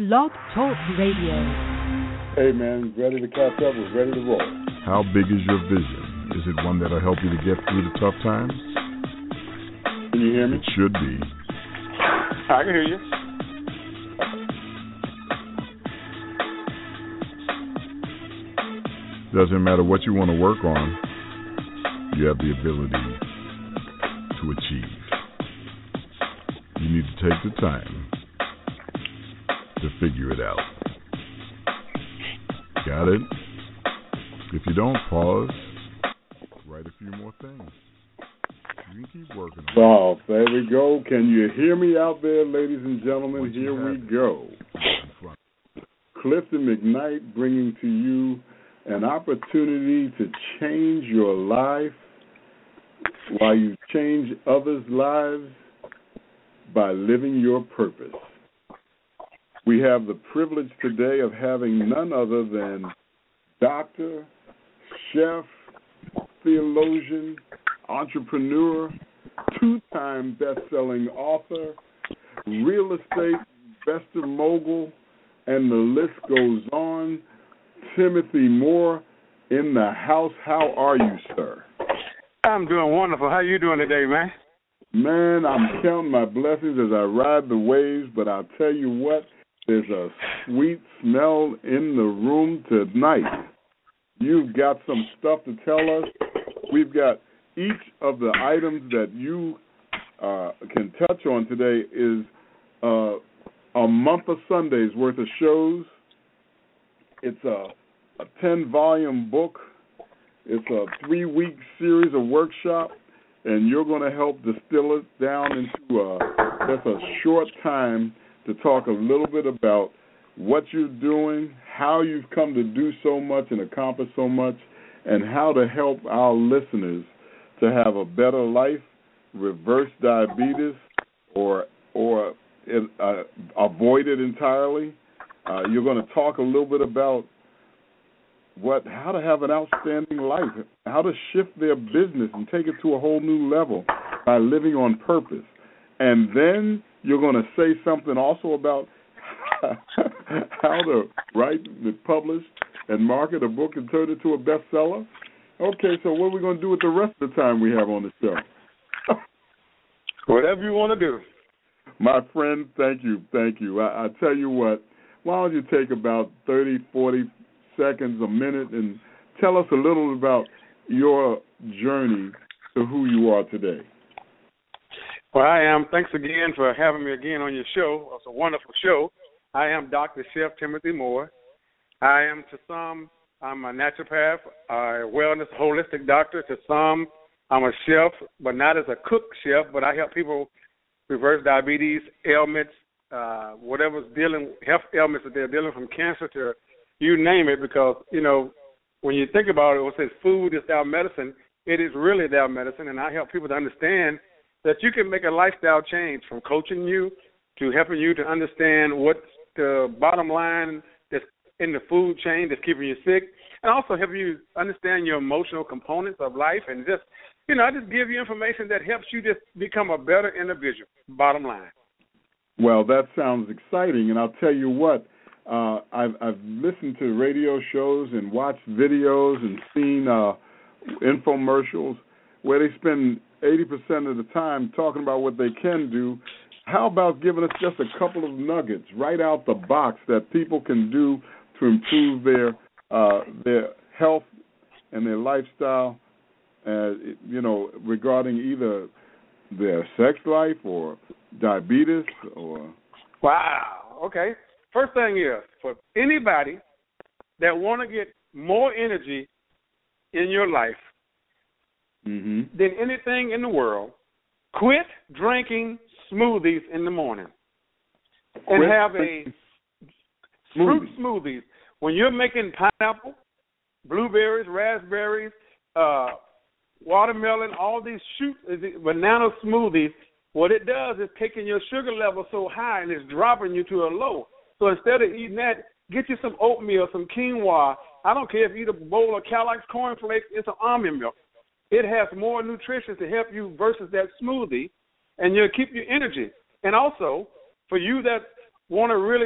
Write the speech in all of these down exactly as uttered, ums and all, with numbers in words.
Blog Talk Radio. Hey man, ready to catch up? We're ready to roll. How big is your vision? Is it one that'll help you to get through the tough times? Can you hear me? It should be. I can hear you. Doesn't matter what you want to work on, you have the ability to achieve. You need to take the time to figure it out. Got it? If you don't, pause, write a few more things. You can keep working on it. Oh, there we go. Can you hear me out there, ladies and gentlemen? What Here we it. go. Clifton McKnight bringing to you an opportunity to change your life while you change others' lives by living your purpose. We have the privilege today of having none other than doctor, chef, theologian, entrepreneur, two-time best-selling author, real estate investor mogul, and the list goes on, Timothy Moore in the house. How are you, sir? I'm doing wonderful. How you doing today, man? Man, I'm counting my blessings as I ride the waves, but I'll tell you what, there's a sweet smell in the room tonight. You've got some stuff to tell us. We've got each of the items that you uh, can touch on today is uh, a month of Sundays worth of shows. It's a, a ten-volume book. It's a three-week series of workshops, and you're going to help distill it down into a, just a short time to talk a little bit about what you're doing, how you've come to do so much and accomplish so much, and how to help our listeners to have a better life, reverse diabetes, or or uh, avoid it entirely. Uh, you're going to talk a little bit about what how to have an outstanding life, how to shift their business and take it to a whole new level by living on purpose. And then you're going to say something also about how to write, publish, and market a book and turn it to a bestseller. Okay, so what are we going to do with the rest of the time we have on the show? Whatever you want to do. My friend, thank you, thank you. I, I tell you what, why don't you take about thirty, forty seconds, a minute, and tell us a little about your journey to who you are today. Well, I am. Thanks again for having me again on your show. It's a wonderful show. I am Doctor Chef Timothy Moore. I am to some, I'm a naturopath, a wellness holistic doctor. To some, I'm a chef, but not as a cook chef, but I help people reverse diabetes, ailments, uh, whatever's dealing, health ailments that they're dealing from cancer to you name it, because, you know, when you think about it, when it says food is our medicine, it is really their medicine, and I help people to understand that you can make a lifestyle change from coaching you to helping you to understand what's the bottom line that's in the food chain that's keeping you sick, and also help you understand your emotional components of life, and just, you know, I just give you information that helps you just become a better individual, bottom line. Well, that sounds exciting, and I'll tell you what, uh, I've, I've listened to radio shows and watched videos and seen uh, infomercials where they spend eighty percent of the time talking about what they can do. How about giving us just a couple of nuggets right out the box that people can do to improve their uh, their health and their lifestyle, uh, you know, regarding either their sex life or diabetes or... Wow. Okay. First thing is, for anybody that want to get more energy in your life mm-hmm. than anything in the world, quit drinking smoothies in the morning and Quit have a fruit smoothies. When you're making pineapple, blueberries, raspberries, uh, watermelon, all these shoots, banana smoothies, what it does is taking your sugar level so high and it's dropping you to a low. So instead of eating that, get you some oatmeal, some quinoa. I don't care if you eat a bowl of Kellogg's cornflakes, it's an almond milk. It has more nutrition to help you versus that smoothie, and you'll keep your energy. And also, for you that want to really just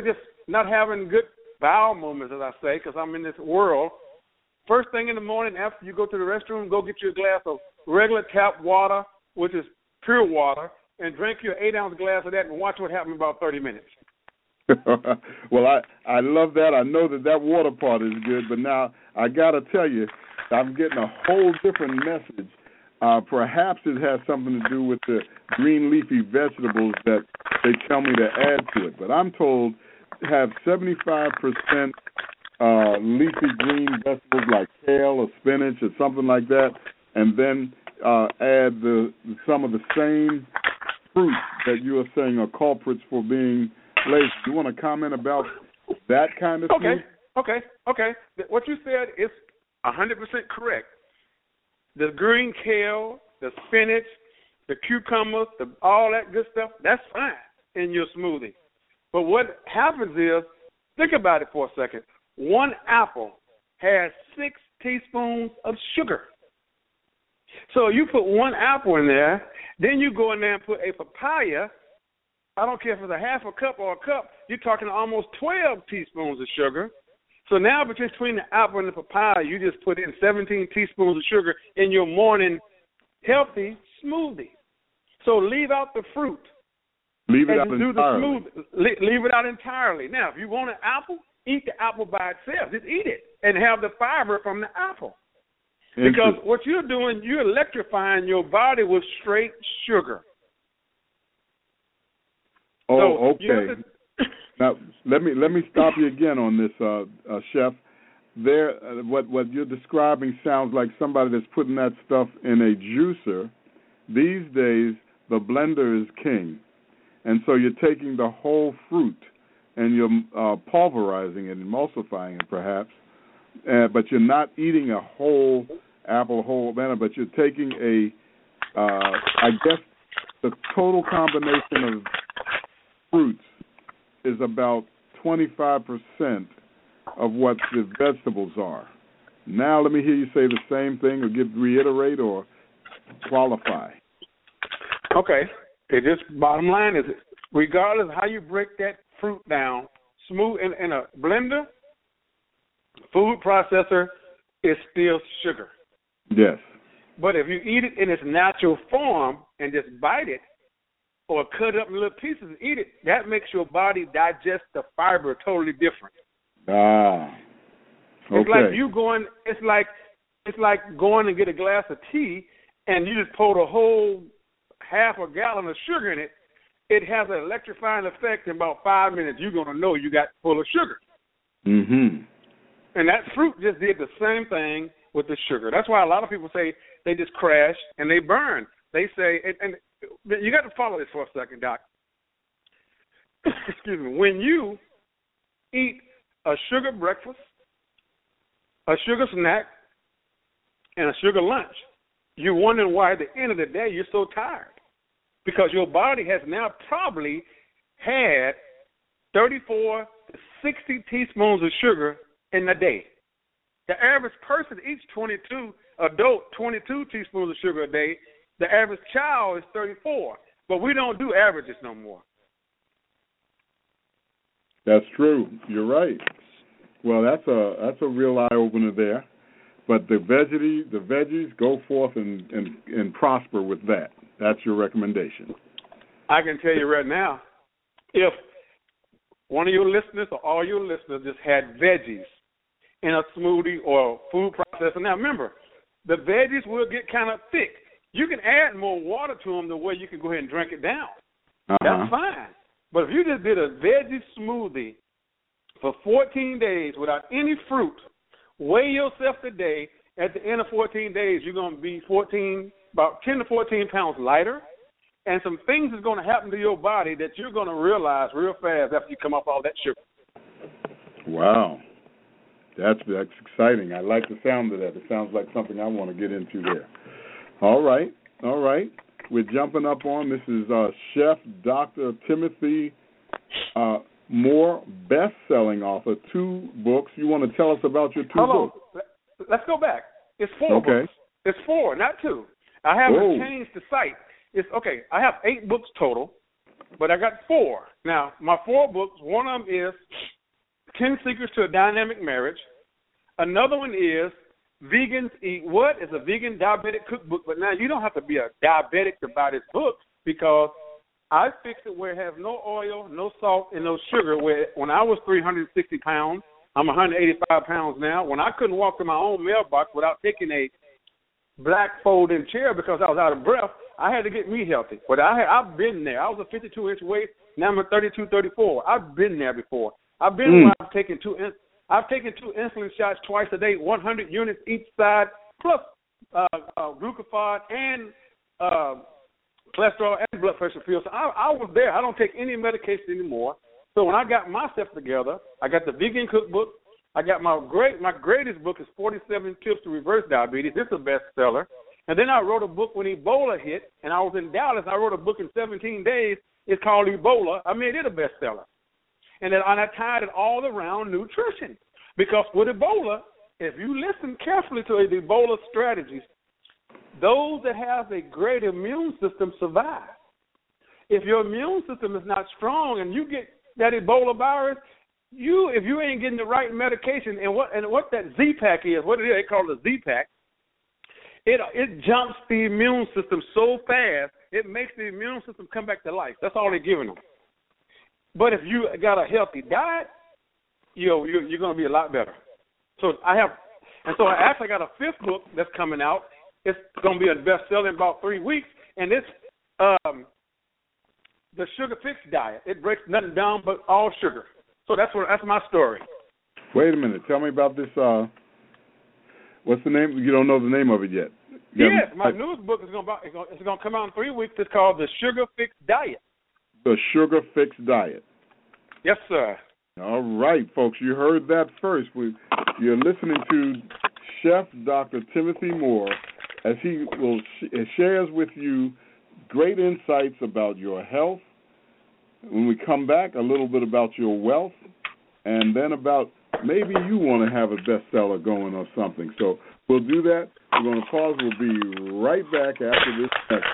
not having good bowel movements, as I say, because I'm in this world, first thing in the morning after you go to the restroom, go get you a glass of regular tap water, which is pure water, and drink your eight-ounce glass of that and watch what happens in about thirty minutes. Well, I, I love that. I know that that water part is good, but now I got to tell you, I'm getting a whole different message. Uh, perhaps it has something to do with the green leafy vegetables that they tell me to add to it. But I'm told have seventy-five percent uh, leafy green vegetables like kale or spinach or something like that, and then uh, add the some of the same fruits that you are saying are culprits for being lazy. You want to comment about that kind of okay. fruit? Okay, okay. What you said is one hundred percent correct. The green kale, the spinach, the cucumbers, the, all that good stuff, that's fine in your smoothie. But what happens is, think about it for a second. One apple has six teaspoons of sugar. So you put one apple in there, then you go in there and put a papaya. I don't care if it's a half a cup or a cup, you're talking almost twelve teaspoons of sugar. So now between the apple and the papaya, you just put in seventeen teaspoons of sugar in your morning healthy smoothie. So leave out the fruit. Leave it out do entirely. The smoothie. Leave it out entirely. Now, if you want an apple, eat the apple by itself. Just eat it and have the fiber from the apple. Because what you're doing, you're electrifying your body with straight sugar. Oh, so okay. Now let me let me stop you again on this, uh, uh, Chef. There, uh, what what you're describing sounds like somebody that's putting that stuff in a juicer. These days, the blender is king, and so you're taking the whole fruit and you're uh, pulverizing it, emulsifying it, perhaps, uh, but you're not eating a whole apple, whole banana, but you're taking a, uh, I guess, the total combination of fruits is about twenty-five percent of what the vegetables are. Now let me hear you say the same thing, or give reiterate or qualify. Okay. It just bottom line is, regardless of how you break that fruit down, smooth in, in a blender, food processor is still sugar. Yes. But if you eat it in its natural form and just bite it, or cut it up in little pieces and eat it, that makes your body digest the fiber totally different. Ah, okay. It's like you going. It's like it's like going and get a glass of tea, and you just pour a whole half a gallon of sugar in it. It has an electrifying effect. In about five minutes, you're gonna know you got full of sugar. Mm-hmm. And that fruit just did the same thing with the sugar. That's why a lot of people say they just crash and they burn. They say, and, and you got to follow this for a second, Doc. Excuse me. When you eat a sugar breakfast, a sugar snack, and a sugar lunch, you're wondering why at the end of the day you're so tired. Because your body has now probably had thirty-four to sixty teaspoons of sugar in a day. The average person eats twenty-two, adult, twenty-two teaspoons of sugar a day. The average child is thirty-four, but we don't do averages no more. That's true. You're right. Well, that's a that's a real eye opener there. But the veggie, the veggies, go forth and, and, and prosper with that. That's your recommendation. I can tell you right now, if one of your listeners or all your listeners just had veggies in a smoothie or food processor. Now, remember, the veggies will get kind of thick. You can add more water to them the way you can go ahead and drink it down. Uh-huh. That's fine. But if you just did a veggie smoothie for fourteen days without any fruit, weigh yourself today. At the end of fourteen days, you're going to be fourteen, about ten to fourteen pounds lighter, and some things is going to happen to your body that you're going to realize real fast after you come off all that sugar. Wow. That's that's exciting. I like the sound of that. It sounds like something I want to get into there. All right. All right. We're jumping up on, this is uh, Chef Doctor Timothy uh, Moore, best-selling author, two books. You want to tell us about your two Hold books? On. Let's go back. It's four okay. books. It's four, not two. I haven't Whoa. changed the site. It's okay. I have eight books total, but I got four. Now, my four books, one of them is ten Secrets to a Dynamic Marriage. Another one is Vegans Eat What? It's a vegan diabetic cookbook. But now you don't have to be a diabetic to buy this book because I fixed it where it has no oil, no salt, and no sugar. Where when I was three hundred sixty pounds, I'm one hundred eighty-five pounds now. When I couldn't walk to my own mailbox without taking a black folding chair because I was out of breath, I had to get me healthy. But I had, I've been there. I was a fifty-two inch waist. Now I'm a thirty-two, thirty-four. I've been there before. I've been mm. where I've taken two. I've taken two insulin shots twice a day, one hundred units each side, plus uh, uh, glucophage and uh, cholesterol and blood pressure pills. So I, I was there. I don't take any medication anymore. So when I got myself together, I got the vegan cookbook. I got my great my greatest book is forty-seven Tips to Reverse Diabetes. This is a bestseller. And then I wrote a book when Ebola hit, and I was in Dallas. I wrote a book in seventeen days. It's called Ebola. I made it a bestseller. And then and I tied it all around nutrition. Because with Ebola, if you listen carefully to the Ebola strategies, those that have a great immune system survive. If your immune system is not strong and you get that Ebola virus, you if you ain't getting the right medication, and what and what that Z-Pack is, what it is, they call it a Z-Pack, it it jumps the immune system so fast, it makes the immune system come back to life. That's all they're giving them. But if you got a healthy diet, you know, you're, you're going to be a lot better. So I have, and so I actually got a fifth book that's coming out. It's going to be a bestseller in about three weeks, and it's um, the Sugar Fix Diet. It breaks nothing down but all sugar. So that's what that's my story. Wait a minute. Tell me about this. Uh, what's the name? You don't know the name of it yet. You yes, my newest book is going to it's going to come out in three weeks. It's called the Sugar Fix Diet. The Sugar Fix Diet. Yes, sir. All right, folks. You heard that first. We, you're listening to Chef Doctor Timothy Moore as he will sh- shares with you great insights about your health. When we come back, a little bit about your wealth, and then about maybe you want to have a bestseller going or something. So we'll do that. We're going to pause. We'll be right back after this message.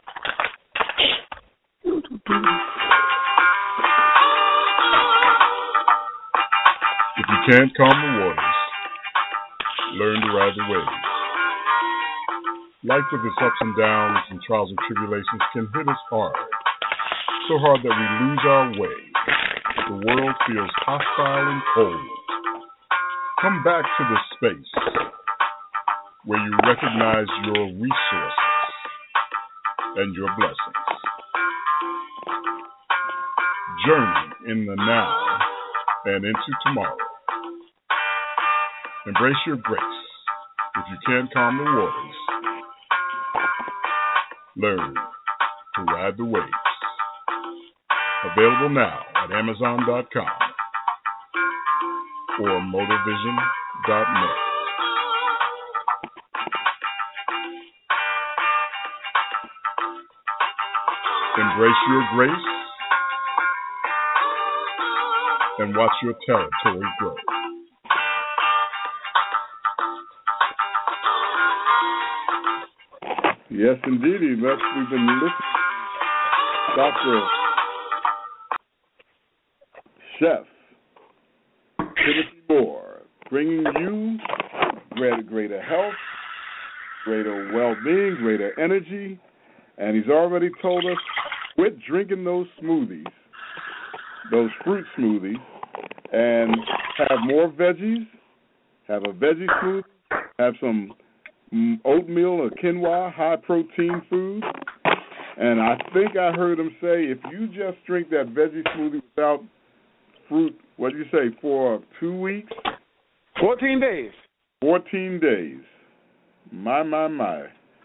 If you can't calm the waters, learn to ride the waves. Life with its ups and downs and trials and tribulations can hit us hard. So hard that we lose our way. The world feels hostile and cold. Come back to the space where you recognize your resources and your blessings. Journey in the now and into tomorrow. Embrace your grace. If you can't calm the waters, learn to ride the waves. Available now at Amazon dot com or Motorvision dot net. Embrace your grace and watch your territory grow. Yes, indeed. That's, we've been listening to Doctor Chef Timothy Moore, bringing you greater, greater health, greater well-being, greater energy, and he's already told us quit drinking those smoothies, those fruit smoothies, and have more veggies, have a veggie smoothie, have some oatmeal or quinoa, high-protein food, and I think I heard him say if you just drink that veggie smoothie without fruit, what do you say, for two weeks? fourteen days. fourteen days. My, my, my.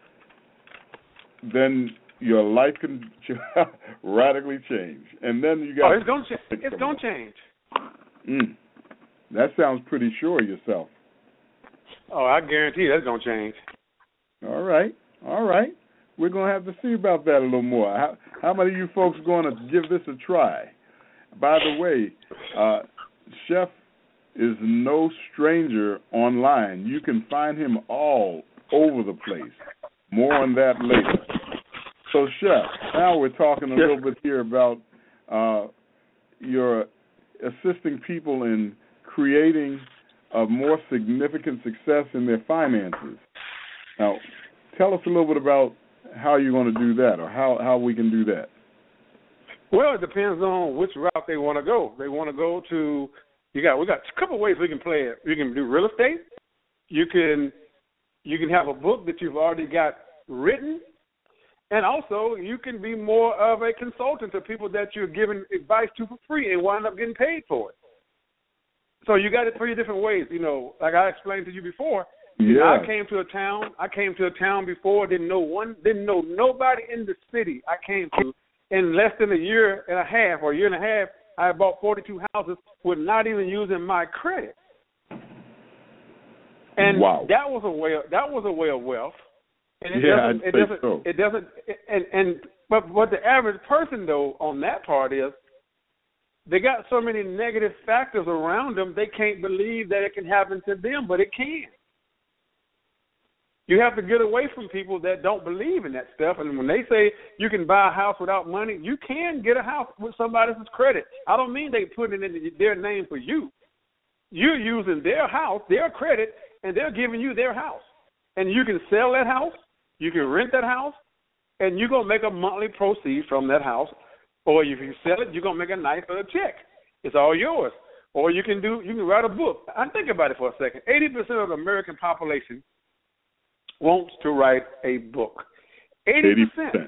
Then your life can radically change. And then you got... Oh, it's going to ch- it's going to change. Mm. That sounds pretty sure of yourself. Oh, I guarantee that's going to change. All right. All right. We're going to have to see about that a little more. How, how many of you folks are going to give this a try? By the way, uh, Chef is no stranger online. You can find him all over the place. More on that later. So, Chef, now we're talking a little bit here about uh, your assisting people in creating a more significant success in their finances. Now, tell us a little bit about how you're going to do that, or how, how we can do that. Well, it depends on which route they want to go. They want to go to, you got, we got a couple of ways we can play it. You can do real estate. You can, you can have a book that you've already got written. And also, you can be more of a consultant to people that you're giving advice to for free and wind up getting paid for it. So you got it three different ways. You know, like I explained to you before, yeah. I came to a town. I came to a town before, didn't know one, didn't know nobody in the city I came to. In less than a year and a half or a year and a half, I bought forty-two houses with not even using my credit. And wow. that was a way. Of, that was a way of wealth. And it yeah, doesn't, I'd it say doesn't, so. it doesn't, and, and, but what the average person, though, on that part is, they got so many negative factors around them, they can't believe that it can happen to them, but it can. You have to get away from people that don't believe in that stuff, and when they say you can buy a house without money, you can get a house with somebody else's credit. I don't mean they put it in their name for you. You're using their house, their credit, and they're giving you their house. And you can sell that house. You can rent that house, and you're going to make a monthly proceed from that house. Or if you sell it, you're going to make a nice little check. It's all yours. Or you can do, you can write a book. I think about it for a second. eighty percent of the American population wants to write a book. eighty percent.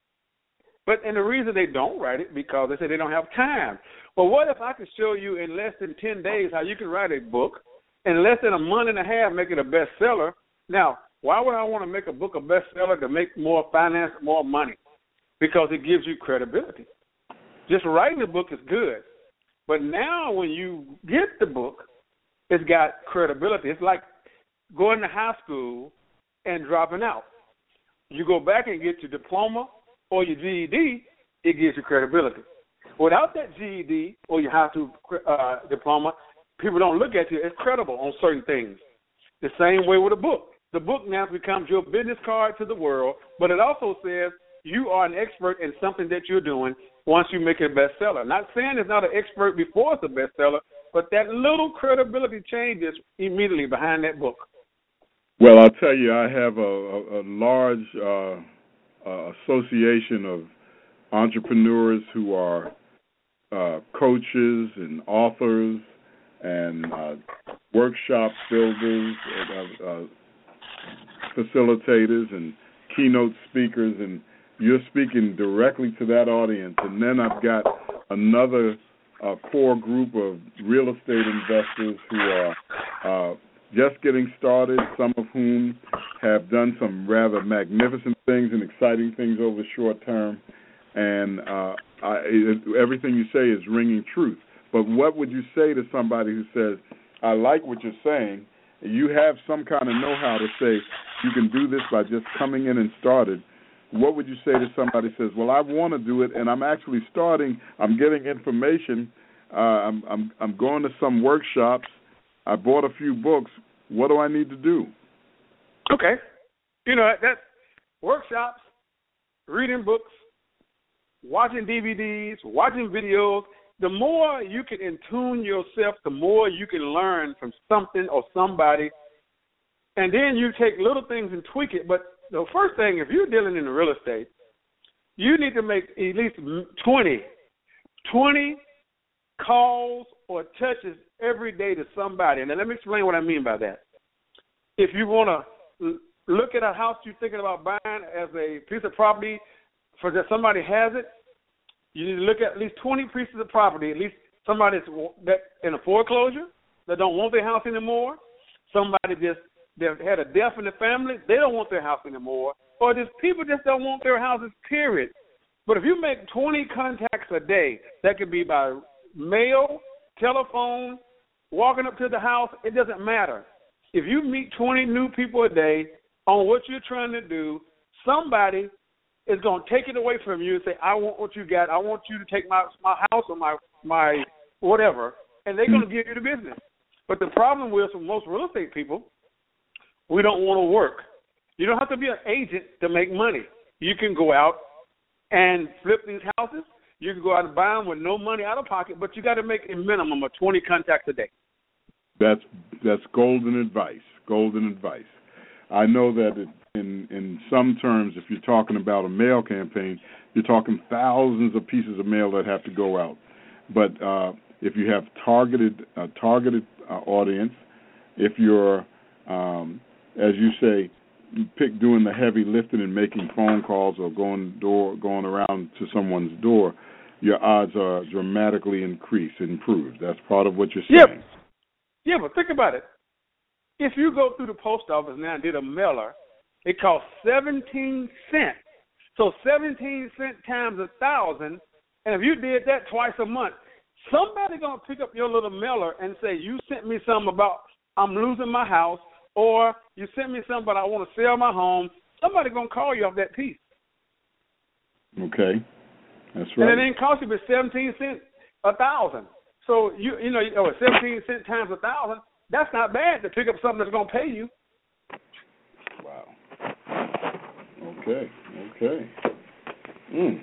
But, and the reason they don't write it, because they say they don't have time. Well, what if I could show you in less than ten days how you can write a book, in less than a month and a half make it a bestseller? Now, why would I want to make a book a bestseller to make more finance, more money? Because it gives you credibility. Just writing a book is good. But now when you get the book, it's got credibility. It's like going to high school and dropping out. You go back and get your diploma or your G E D, it gives you credibility. Without that G E D or your high school uh, diploma, people don't look at you as credible on certain things. The same way with a book. The book now becomes your business card to the world, but it also says you are an expert in something that you're doing once you make it a bestseller. Not saying it's not an expert before it's a bestseller, but that little credibility changes immediately behind that book. Well, I'll tell you, I have a, a, a large uh, uh, association of entrepreneurs who are uh, coaches and authors and uh, workshop builders, uh, uh, facilitators and keynote speakers, and you're speaking directly to that audience. And then I've got another uh, core group of real estate investors who are uh, just getting started, some of whom have done some rather magnificent things and exciting things over the short term. And uh, I, it, everything you say is ringing truth. But what would you say to somebody who says, I like what you're saying, you have some kind of know-how to say you can do this by just coming in and started? What would you say to somebody who says, well, I want to do it, and I'm actually starting, I'm getting information, uh, I'm, I'm, I'm going to some workshops, I bought a few books, what do I need to do? Okay. You know, that's workshops, reading books, watching D V Ds, watching videos. The more you can attune yourself, the more you can learn from something or somebody. And then you take little things and tweak it. But the first thing, if you're dealing in real estate, you need to make at least twenty, twenty calls or touches every day to somebody. And let me explain what I mean by that. If you want to look at a house you're thinking about buying as a piece of property for that somebody has it, you need to look at at least twenty pieces of property, at least somebody that's that in a foreclosure, that don't want their house anymore, somebody just that had a death in the family, they don't want their house anymore, or just people just don't want their houses, period. But if you make twenty contacts a day, that could be by mail, telephone, walking up to the house, it doesn't matter. If you meet twenty new people a day on what you're trying to do, somebody is going to take it away from you and say, I want what you got. I want you to take my, my house or my, my whatever, and they're going to give you the business. But the problem with for most real estate people, we don't want to work. You don't have to be an agent to make money. You can go out and flip these houses. You can go out and buy them with no money out of pocket, but you got to make a minimum of twenty contacts a day. That's that's golden advice. Golden advice. I know that it, in in some terms, if you're talking about a mail campaign, you're talking thousands of pieces of mail that have to go out. But uh, if you have targeted uh, targeted uh, audience, if you're, um, as you say, pick doing the heavy lifting and making phone calls or going door going around to someone's door, your odds are dramatically increased, improved. That's part of what you're saying. Yep. Yeah, but think about it. If you go through the post office now and did a mailer, it costs seventeen cents. So seventeen cents times a thousand, and if you did that twice a month, somebody's going to pick up your little mailer and say, you sent me something about I'm losing my house, or you sent me something about I want to sell my home. Somebody's going to call you off that piece. Okay. That's right. And it ain't cost you but seventeen cents a thousand. So, you you know, oh, seventeen cents times a thousand, that's not bad to pick up something that's going to pay you. Wow. Okay, okay. Mm.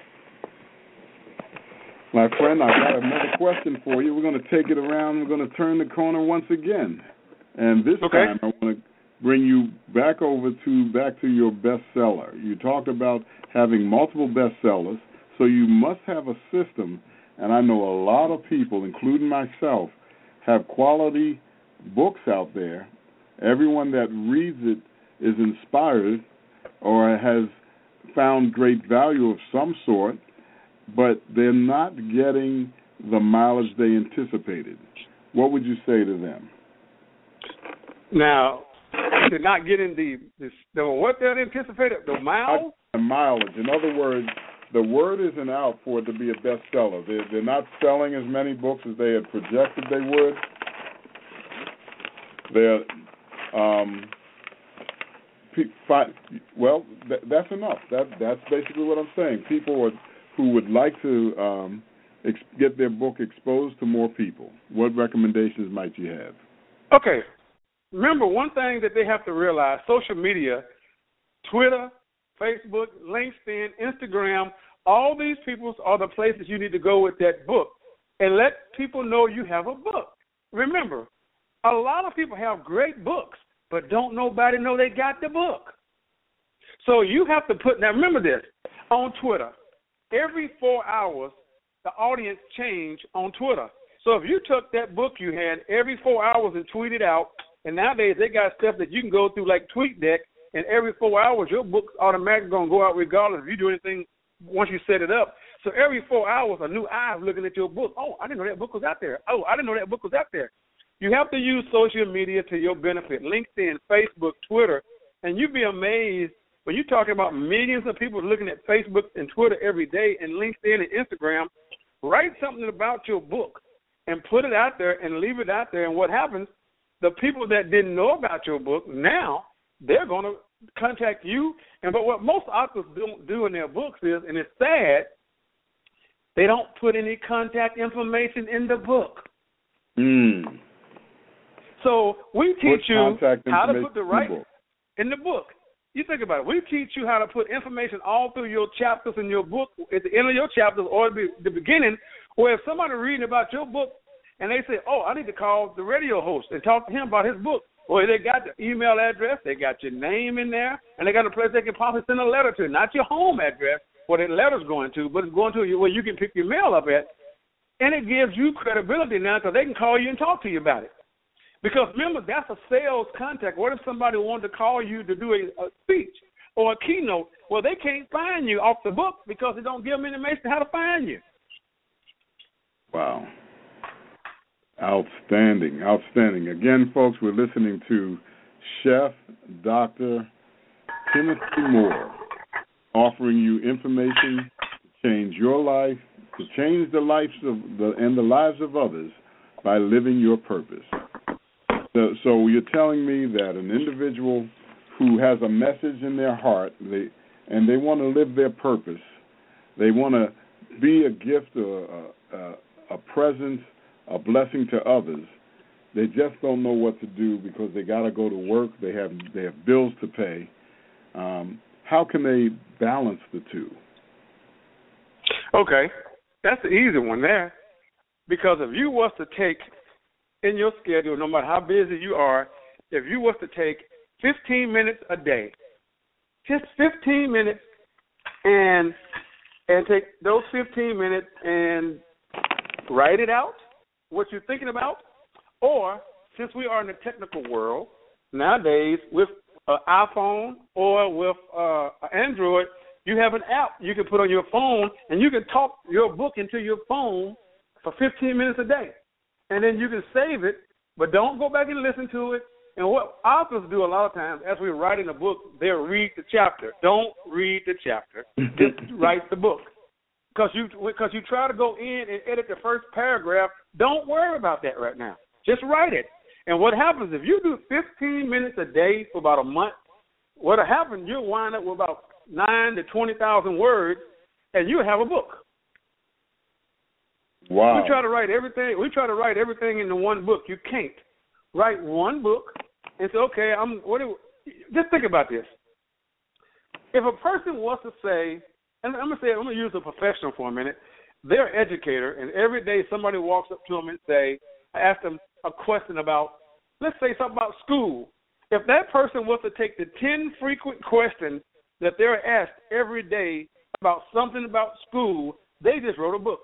My friend, I got another question for you. We're going to take it around. We're going to turn the corner once again. And this okay. time I want to bring you back over to back to your bestseller. You talked about having multiple bestsellers, so you must have a system. And I know a lot of people, including myself, have quality books out there. Everyone that reads it is inspired or has found great value of some sort, but they're not getting the mileage they anticipated. What would you say to them? Now, they're not getting the, the, the what they anticipated, the miles? The mileage. In other words, the word isn't out for it to be a bestseller. They're, they're not selling as many books as they had projected they would. They're, um, well, that, that's enough. That that's basically what I'm saying. People would, who would like to um, ex- get their book exposed to more people. What recommendations might you have? Okay. Remember, one thing that they have to realize, social media, Twitter, Facebook, LinkedIn, Instagram, all these people are the places you need to go with that book and let people know you have a book. Remember, a lot of people have great books, but don't nobody know they got the book. So you have to put, now remember this, on Twitter, every four hours, the audience change on Twitter. So if you took that book you had every four hours and tweeted out, and nowadays they got stuff that you can go through like TweetDeck, and every four hours your book's automatically going to go out regardless if you do anything once you set it up. So every four hours a new eye is looking at your book. Oh, I didn't know that book was out there. Oh, I didn't know that book was out there. You have to use social media to your benefit, LinkedIn, Facebook, Twitter, and you'd be amazed when you're talking about millions of people looking at Facebook and Twitter every day and LinkedIn and Instagram. Write something about your book and put it out there and leave it out there, and what happens, the people that didn't know about your book, now they're going to contact you. And but what most authors don't do in their books is, and it's sad, they don't put any contact information in the book. Mm. So we teach put you how to put the right in the, in the book. You think about it. We teach you how to put information all through your chapters in your book, at the end of your chapters or at the beginning, where if somebody reading about your book and they say, oh, I need to call the radio host and talk to him about his book. Well, they got the email address, they got your name in there, and they got a place they can possibly send a letter to, not your home address where that letter's going to, but it's going to where you can pick your mail up at. And it gives you credibility now because they can call you and talk to you about it. Because remember, that's a sales contact. What if somebody wanted to call you to do a, a speech or a keynote? Well, they can't find you off the book because they don't give them information how to find you. Wow. Outstanding, outstanding. Again, folks, we're listening to Chef Doctor Timothy Moore, offering you information to change your life, to change the lives of the and the lives of others by living your purpose. So, so you're telling me that an individual who has a message in their heart, they and they want to live their purpose, they want to be a gift, or a, a, a presence, a blessing to others. They just don't know what to do because they got to go to work. They have they have bills to pay. Um, how can they balance the two? Okay, that's the easy one there. Because if you was to take in your schedule, no matter how busy you are, if you was to take fifteen minutes a day, just fifteen minutes, and and take those fifteen minutes and write it out, what you're thinking about, or since we are in the technical world nowadays with an iPhone or with uh, Android, you have an app you can put on your phone, and you can talk your book into your phone for fifteen minutes a day. And then you can save it, but don't go back and listen to it. And what authors do a lot of times, as we're writing a book, they'll read the chapter. Don't read the chapter. Just write the book. Because you, because you try to go in and edit the first paragraph, don't worry about that right now. Just write it. And what happens, if you do fifteen minutes a day for about a month, what'll happen, you'll wind up with about nine to twenty thousand words, and you'll have a book. Wow. We try to write everything. We try to write everything into one book. You can't write one book and say, okay, I'm. What? Do, just think about this. If a person wants to say, and I'm gonna say, I'm gonna use a professional for a minute. They're an educator, and every day somebody walks up to them and say, I ask them a question about, let's say something about school. If that person was to take the ten frequent questions that they're asked every day about something about school, they just wrote a book.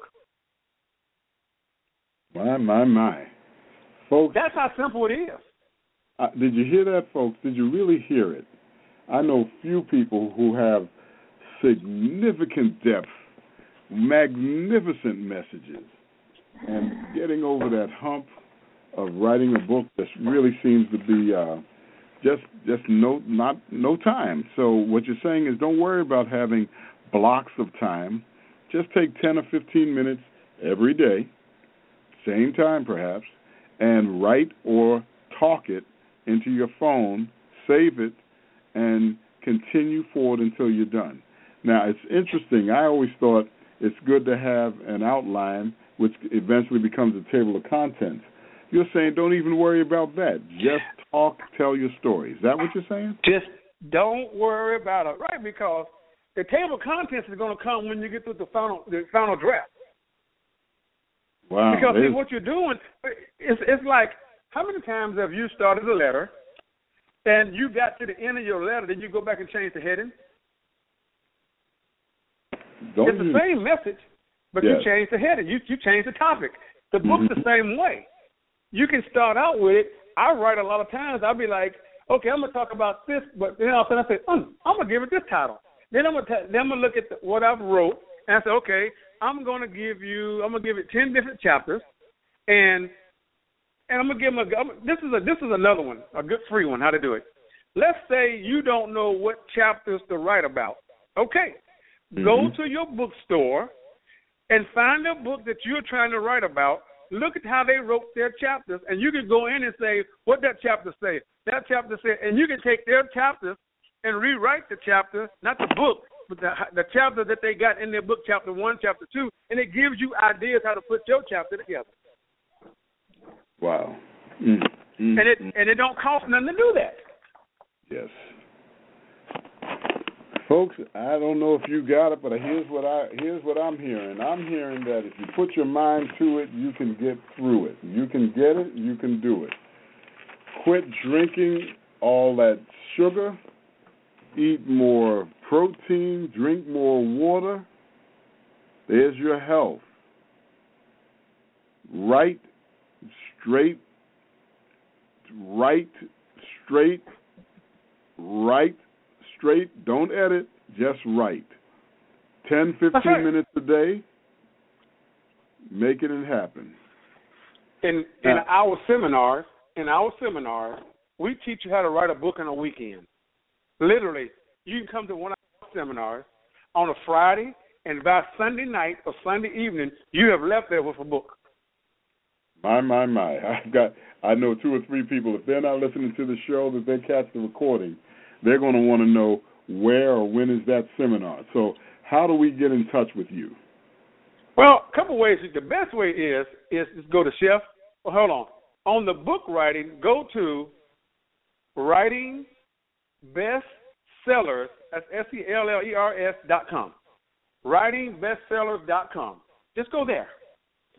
My, my, my. Folks. That's how simple it is. Uh, did you hear that, folks? Did you really hear it? I know few people who have significant depth, magnificent messages, and getting over that hump of writing a book that really seems to be uh, just just no not no time. So what you're saying is, don't worry about having blocks of time. Just take ten or fifteen minutes every day, same time perhaps, and write or talk it into your phone, save it, and continue forward until you're done. Now, it's interesting. I always thought it's good to have an outline, which eventually becomes a table of contents. You're saying don't even worry about that. Just talk, tell your story. Is that what you're saying? Just don't worry about it, right? Because the table of contents is going to come when you get through the final the final draft. Wow. Because see, what you're doing, it's, it's like, how many times have you started a letter and you got to the end of your letter, then you go back and change the heading? Don't it's the you... same message, but yes. you change the heading. You you change the topic. The book's mm-hmm. the same way. You can start out with it. I write a lot of times. I'll be like, okay, I'm gonna talk about this, but then all of a sudden I say, mm, I'm gonna give it this title. Then I'm gonna t- then I'm gonna look at the, what I've wrote and I say, okay, I'm gonna give you, I'm gonna give it ten different chapters, and and I'm gonna give them a. I'm, this is a this is another one, a good free one. How to do it? Let's say you don't know what chapters to write about. Okay. Mm-hmm. Go to your bookstore and find a book that you're trying to write about. Look at how they wrote their chapters, and you can go in and say, what that chapter say? That chapter said, and you can take their chapters and rewrite the chapter, not the book, but the, the chapter that they got in their book, chapter one, chapter two, and it gives you ideas how to put your chapter together. Wow. Mm-hmm. And it and it don't cost nothing to do that. Yes. Folks, I don't know if you got it, but here's what I here's what I'm hearing. I'm hearing that if you put your mind to it, you can get through it. You can get it, you can do it. Quit drinking all that sugar, eat more protein, drink more water. There's your health. Write straight, write straight, write straight, don't edit, just write. ten, fifteen right. minutes a day, make it happen. In in now, our seminars, in our seminars, we teach you how to write a book in a weekend. Literally, you can come to one of our seminars on a Friday, and by Sunday night or Sunday evening, you have left there with a book. My, my, my. I've got, I know two or three people, if they're not listening to the show, that they catch the recording, they're going to want to know where or when is that seminar. So how do we get in touch with you? Well, a couple ways. The best way is is, is go to Chef. Well, hold on. On the book writing, go to Writing Bestsellers, that's S E L L E R S dot com. Writing Bestsellers dot com. Just go there.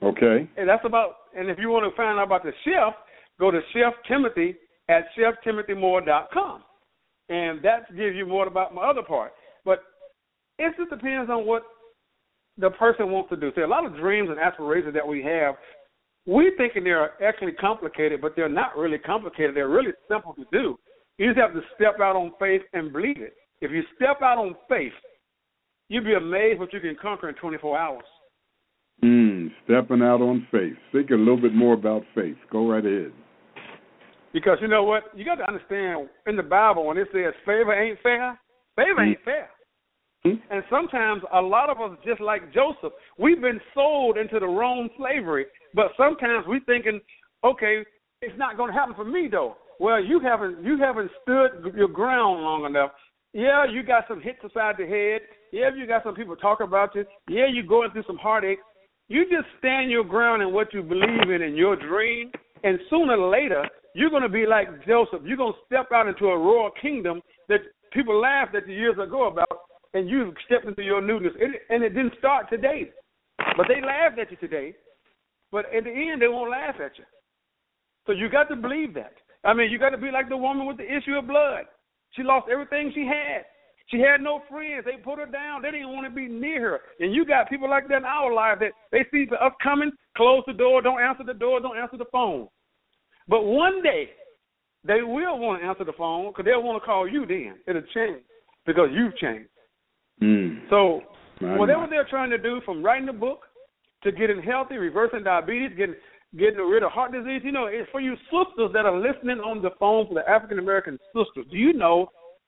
Okay. And that's about, and if you want to find out about the chef, go to Chef Timothy at chef timothy moore dot com. And that gives you more about my other part. But it just depends on what the person wants to do. See, a lot of dreams and aspirations that we have, we thinking they're actually complicated, but they're not really complicated. They're really simple to do. You just have to step out on faith and believe it. If you step out on faith, you'll be amazed what you can conquer in twenty-four hours. Mm, stepping out on faith. Think a little bit more about faith. Go right ahead. Because you know what? You got to understand, in the Bible, when it says favor ain't fair, favor ain't fair. Mm-hmm. And sometimes a lot of us, just like Joseph, we've been sold into the wrong slavery. But sometimes we thinking, okay, it's not going to happen for me, though. Well, you haven't you haven't stood your ground long enough. Yeah, you got some hits aside the head. Yeah, you got some people talking about you. Yeah, you're going through some heartache. You just stand your ground in what you believe in in your dream, and sooner or later, you're going to be like Joseph. You're going to step out into a royal kingdom that people laughed at you years ago about, and you stepped into your newness. It, and it didn't start today. But they laughed at you today. But at the end, they won't laugh at you. So you got to believe that. I mean, you got to be like the woman with the issue of blood. She lost everything she had. She had no friends. They put her down. They didn't want to be near her. And you got people like that in our life that they see us coming, close the door, don't answer the door, don't answer the phone. But one day, they will want to answer the phone because they'll want to call you then. It'll change because you've changed. Mm. So My whatever God. they're trying to do, from writing a book to getting healthy, reversing diabetes, getting getting rid of heart disease, you know, it's for you sisters that are listening on the phone, for the African-American sisters. Do you know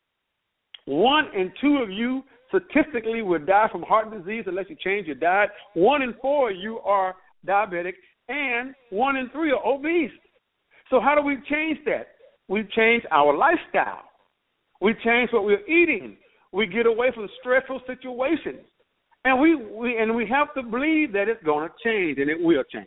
one in two of you statistically will die from heart disease unless you change your diet? One in four of you are diabetic, and one in three are obese. So how do we change that? We change our lifestyle. We change what we're eating. We get away from stressful situations. And we, we and we have to believe that it's going to change, and it will change.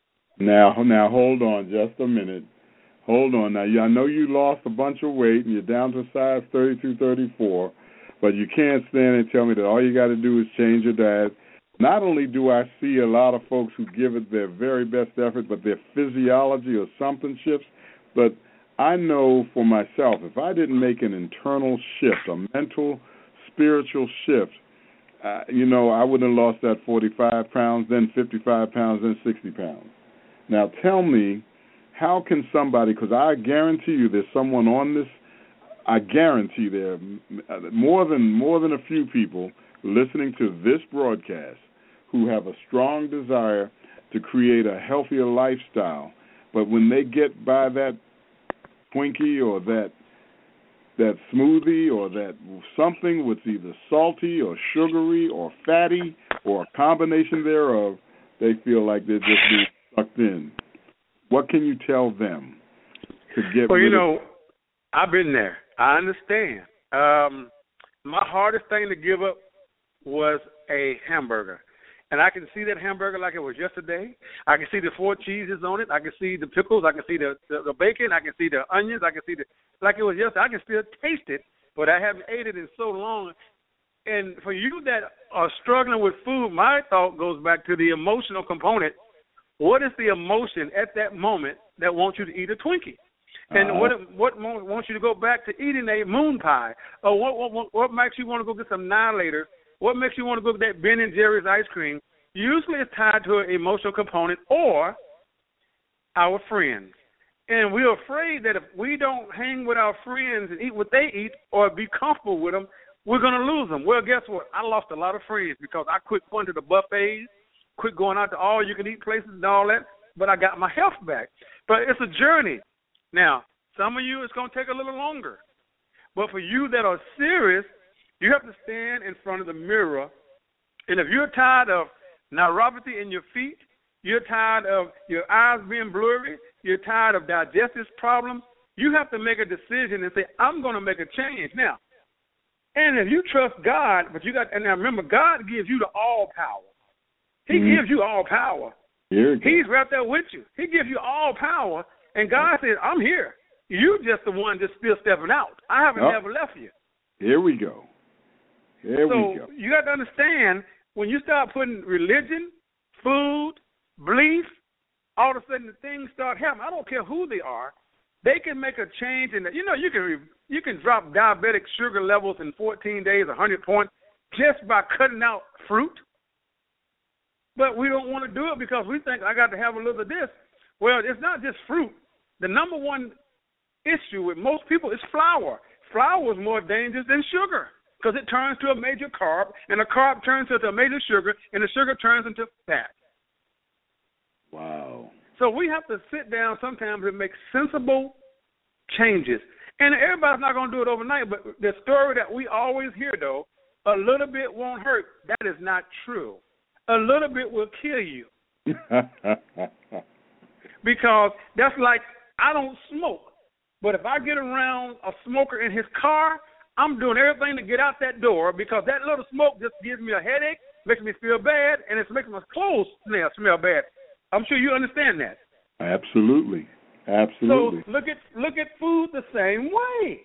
Now, now, hold on just a minute. Hold on. Now, I know you lost a bunch of weight, and you're down to size thirty-two, thirty-four, but you can't stand and tell me that all you got to do is change your diet. Not only do I see a lot of folks who give it their very best effort, but their physiology or something shifts, but I know for myself, if I didn't make an internal shift, a mental, spiritual shift, uh, you know, I wouldn't have lost that forty-five pounds, then fifty-five pounds, then sixty pounds. Now, tell me, how can somebody, because I guarantee you there's someone on this, I guarantee there are more than, more than a few people listening to this broadcast who have a strong desire to create a healthier lifestyle, but when they get by that Twinkie or that that smoothie or that something with either salty or sugary or fatty or a combination thereof, they feel like they're just being sucked in. What can you tell them to get well, rid you know, of? I've been there. I understand. Um, my hardest thing to give up was a hamburger. And I can see that hamburger like it was yesterday. I can see the four cheeses on it. I can see the pickles. I can see the, the, the bacon. I can see the onions. I can see the, like it was yesterday. I can still taste it, but I haven't ate it in so long. And for you that are struggling with food, my thought goes back to the emotional component. What is the emotion at that moment that wants you to eat a Twinkie? And uh-huh. what what wants you to go back to eating a moon pie? Or what what, what makes you want to go get some Annihilators? What makes you want to go get that Ben and Jerry's ice cream? Usually it's tied to an emotional component or our friends. And we're afraid that if we don't hang with our friends and eat what they eat or be comfortable with them, we're going to lose them. Well, guess what? I lost a lot of friends because I quit going to the buffets, quit going out to all-you-can-eat places and all that, but I got my health back. But it's a journey. Now, some of you, it's going to take a little longer. But for you that are serious, you have to stand in front of the mirror. And if you're tired of neuropathy in your feet, you're tired of your eyes being blurry, you're tired of digestive problems, you have to make a decision and say, I'm going to make a change. Now, and if you trust God, but you got, and now remember, God gives you the all power. He mm-hmm. gives you all power. He's right there with you. He gives you all power, and God says, I'm here. You just the one that's still stepping out. I haven't oh. never left you. Here we go. Here so we go. You got to understand, when you start putting religion, food, belief, all of a sudden the things start happening. I don't care who they are. They can make a change in the, you know, you can you can drop diabetic sugar levels in fourteen days, one hundred points, just by cutting out fruit. But we don't want to do it because we think I got to have a little of this. Well, it's not just fruit. The number one issue with most people is flour. Flour is more dangerous than sugar because it turns to a major carb, and a carb turns into a major sugar, and the sugar turns into fat. Wow. So we have to sit down sometimes and make sensible changes. And everybody's not going to do it overnight, but the story that we always hear, though, a little bit won't hurt, that is not true. A little bit will kill you. Because that's like, I don't smoke. But if I get around a smoker in his car, I'm doing everything to get out that door because that little smoke just gives me a headache, makes me feel bad, and it makes my clothes smell, smell bad. I'm sure you understand that. Absolutely. Absolutely. So look at look at food the same way.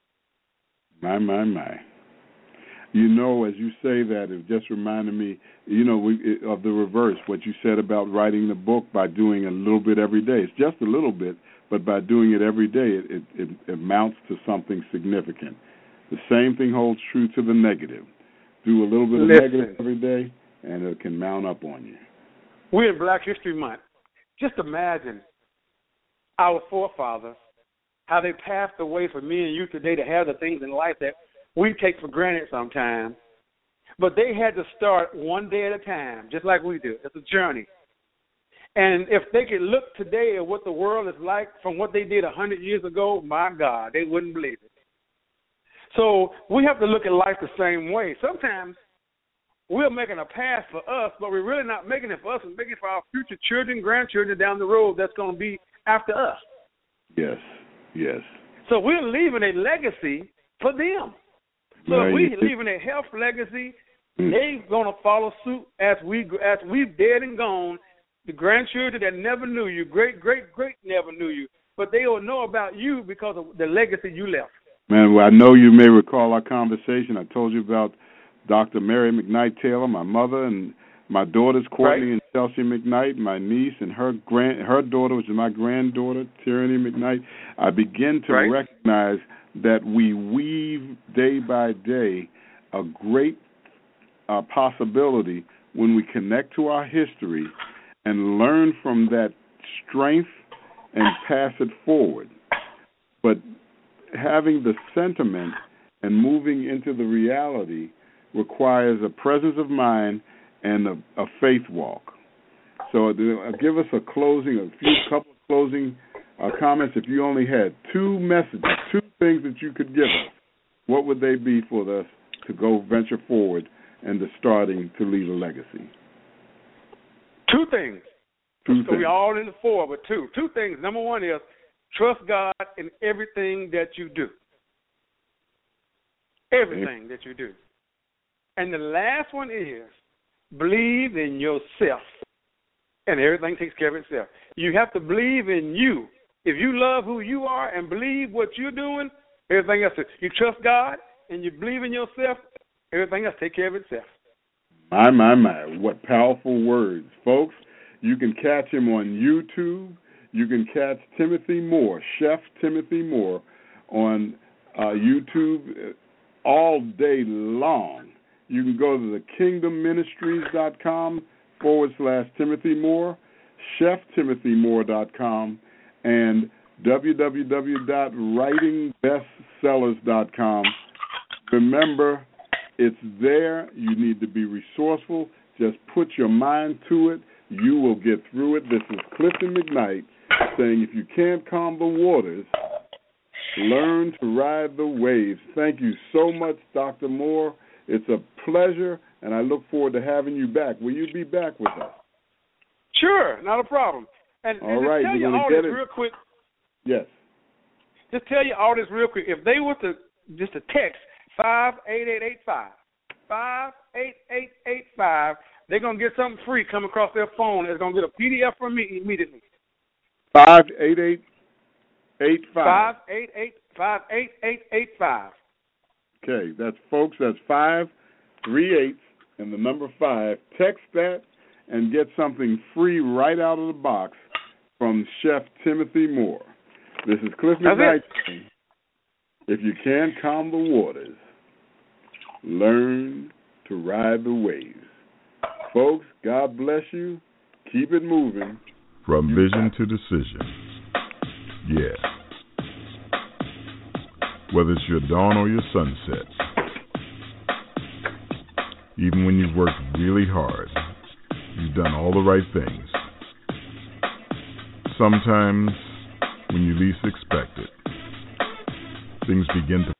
My, my, my. You know, as you say that, it just reminded me, you know, we, of the reverse, what you said about writing the book by doing a little bit every day. It's just a little bit, but by doing it every day, it, it, it, it amounts to something significant. The same thing holds true to the negative. Do a little bit of Listen. negative every day, and it can mount up on you. We're in Black History Month. Just imagine our forefathers, how they passed away for me and you today to have the things in life that we take for granted sometimes. But they had to start one day at a time, just like we do. It's a journey. And if they could look today at what the world is like from what they did one hundred years ago, my God, they wouldn't believe it. So we have to look at life the same way. Sometimes we're making a path for us, but we're really not making it for us. We're making it for our future children, grandchildren down the road that's going to be after us. Yes, yes. So we're leaving a legacy for them. So Right. if we're leaving a health legacy, mm. they're going to follow suit as, we, as we've dead and gone. The grandchildren that never knew you, great, great, great never knew you, but they will know about you because of the legacy you left. Man, well, I know you may recall our conversation. I told you about Doctor Mary McKnight Taylor, my mother, and my daughters, Courtney right. and Chelsea McKnight, my niece, and her grand, her daughter, which is my granddaughter, Tyranny McKnight. I begin to right. recognize that we weave day by day a great uh, possibility when we connect to our history and learn from that strength and pass it forward. But having the sentiment and moving into the reality requires a presence of mind and a, a faith walk. So uh, give us a closing, a few couple of closing uh, comments. If you only had two messages, two things that you could give us, what would they be for us to go venture forward and to starting to leave a legacy? Two things. Two so things. We're all in the four, but two. Two things. Number one is trust God in everything that you do. Everything that you do. And the last one is believe in yourself. And everything takes care of itself. You have to believe in you. If you love who you are and believe what you're doing, everything else, you trust God and you believe in yourself, everything else takes care of itself. My, my, my, what powerful words. Folks, you can catch him on YouTube. You can catch Timothy Moore, Chef Timothy Moore, on uh, YouTube all day long. You can go to the kingdom ministries dot com forward slash Timothy Moore, chef timothy moore dot com, and w w w dot writing bestsellers dot com. Remember, it's there. You need to be resourceful. Just put your mind to it. You will get through it. This is Clifton McKnight saying if you can't calm the waters, learn to ride the waves. Thank you so much, Doctor Moore. It's a pleasure, and I look forward to having you back. Will you be back with us? Sure, not a problem. And, all and right, just tell you all this it. real quick. Yes. Just tell you all this real quick. If they were to just to text five eight eight eight five, five eight eight eight five, they're going to get something free come across their phone. They're going to get a P D F from me immediately. five eight eight eight five. five eight eight five eight eight eight five. Okay, that's folks, that's five three eight and the number five. Text that, and get something free right out of the box from Chef Timothy Moore. This is Cliff McKnight. If you can't calm the waters, learn to ride the waves. Folks, God bless you. Keep it moving. From vision to decision. Yeah. Whether it's your dawn or your sunset, even when you've worked really hard, you've done all the right things. Sometimes, when you least expect it, things begin to